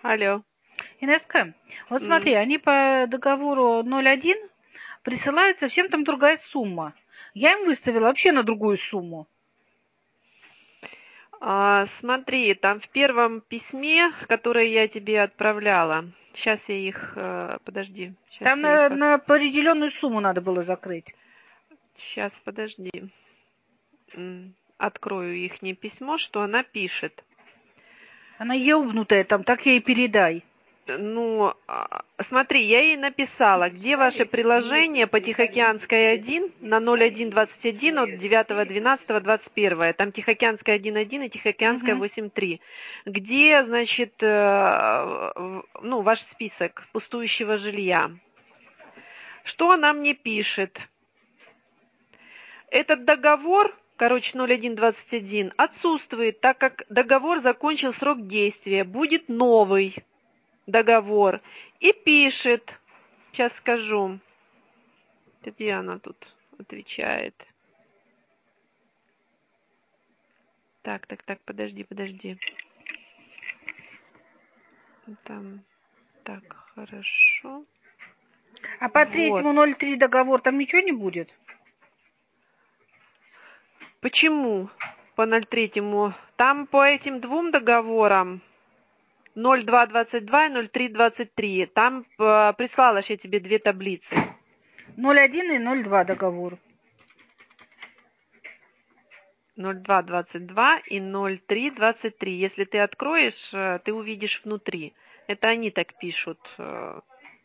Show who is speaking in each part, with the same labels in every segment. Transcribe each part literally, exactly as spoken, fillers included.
Speaker 1: Алло.
Speaker 2: Инесска, вот
Speaker 1: М.
Speaker 2: смотри, они по договору ноль один присылают совсем там другая сумма. Я им выставила вообще на другую сумму.
Speaker 1: А, смотри, там в первом письме, которое я тебе отправляла, сейчас я их, э, подожди, сейчас
Speaker 2: Там
Speaker 1: я их,
Speaker 2: на,
Speaker 1: от-
Speaker 2: на определенную сумму надо было закрыть.
Speaker 1: сейчас, подожди, М, открою их письмо, что она пишет.
Speaker 2: Она ебнутая там, так ей передай.
Speaker 1: Ну, а, смотри, я ей написала, где ваше приложение по Тихоокеанской один на ноль один двадцать один от девятого двенадцатого двадцать первое. Там Тихоокеанская один один и Тихоокеанская
Speaker 2: Мгм.
Speaker 1: восемь три. Где, значит, э, в- ну, ваш список пустующего жилья. Что она мне пишет? Этот договор, короче, ноль один двадцать один, отсутствует, так как договор закончил срок действия. Будет новый договор. И пишет, сейчас скажу, где она тут отвечает. Так, так, так, подожди, подожди. Там, так, хорошо.
Speaker 2: А по
Speaker 1: Вот.
Speaker 2: третьему ноль три договор там ничего не будет?
Speaker 1: Почему по ноль третьему? Там по этим двум договорам ноль два двадцать два и ноль три двадцать три. Там э, прислала ж я тебе две таблицы.
Speaker 2: ноль один и ноль два договор.
Speaker 1: ноль два двадцать два и ноль три двадцать три. Если ты откроешь, э, ты увидишь внутри. Это они так пишут. э.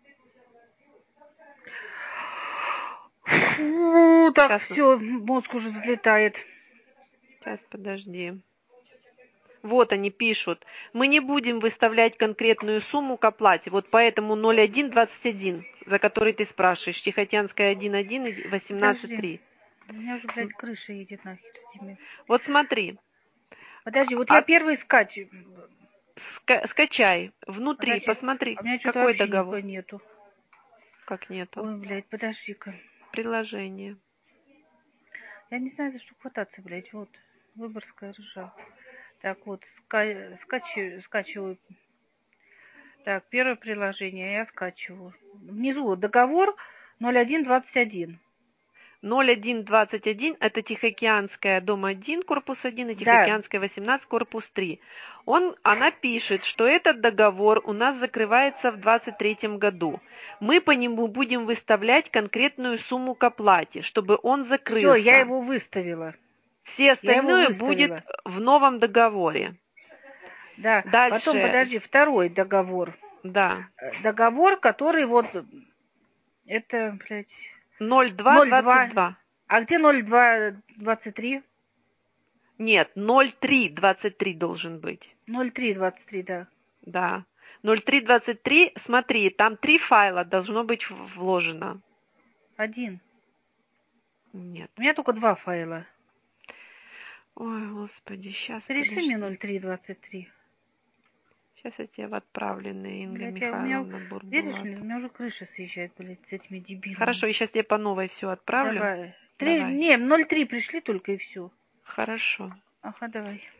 Speaker 2: Фу, так
Speaker 1: Сейчас,
Speaker 2: все, мозг уже взлетает.
Speaker 1: сейчас, подожди. Вот они пишут. Мы не будем выставлять конкретную сумму к оплате. Вот поэтому ноль один двадцать один, за который ты спрашиваешь. Тихоокеанская один один и восемнадцать три.
Speaker 2: У меня уже, блядь, крыша едет нахер с ними.
Speaker 1: Вот смотри.
Speaker 2: Подожди, вот я
Speaker 1: От-
Speaker 2: первый скачу.
Speaker 1: ска- скачай. Внутри,
Speaker 2: Подожди,
Speaker 1: посмотри,
Speaker 2: а у меня что-то
Speaker 1: какой
Speaker 2: вообще
Speaker 1: договор.
Speaker 2: нихуя нету.
Speaker 1: Как нету.
Speaker 2: Ой, блядь, подожди-ка.
Speaker 1: Приложение.
Speaker 2: Я не знаю, за что хвататься, блядь. Вот, Выборгская ржа. Так, вот, ска- скачиваю, скачиваю. Так, первое приложение я скачиваю. Внизу вот договор ноль один двадцать один.
Speaker 1: ноль один двадцать один это Тихоокеанская дом один, корпус один и
Speaker 2: Да,
Speaker 1: Тихоокеанская восемнадцать, корпус три. Он, она пишет, что этот договор у нас закрывается в двадцать третьем году. Мы по нему будем выставлять конкретную сумму к оплате, чтобы он
Speaker 2: все,
Speaker 1: закрылся.
Speaker 2: я его выставила.
Speaker 1: Все
Speaker 2: Я его
Speaker 1: остальное будет
Speaker 2: выставила.
Speaker 1: в новом договоре.
Speaker 2: Да, потом,
Speaker 1: Дальше,
Speaker 2: подожди, второй договор.
Speaker 1: да,
Speaker 2: Э, Договор, который вот, это, блядь,
Speaker 1: ноль два
Speaker 2: ноль
Speaker 1: двадцать
Speaker 2: два.
Speaker 1: два.
Speaker 2: А где ноль два двадцать три?
Speaker 1: Нет, ноль три двадцать три должен быть.
Speaker 2: ноль три двадцать три, да.
Speaker 1: Да. ноль три двадцать три, смотри, там три файла должно быть в- вложено.
Speaker 2: Один.
Speaker 1: Нет.
Speaker 2: У меня только два файла.
Speaker 1: Ой, господи, сейчас,
Speaker 2: Перешли мне
Speaker 1: подожди.
Speaker 2: ноль три двадцать три.
Speaker 1: Сейчас я тебе в отправленные, Инга
Speaker 2: Блядь, я, у меня,
Speaker 1: Михайловна
Speaker 2: веришь мне, у
Speaker 1: Бурбулатова.
Speaker 2: меня уже крыша съезжает, блядь, с этими дебилами.
Speaker 1: Хорошо, я сейчас тебе по новой все отправлю.
Speaker 2: Давай. Три,
Speaker 1: Давай.
Speaker 2: не, ноль три пришли только и все.
Speaker 1: Хорошо.
Speaker 2: Ага, давай.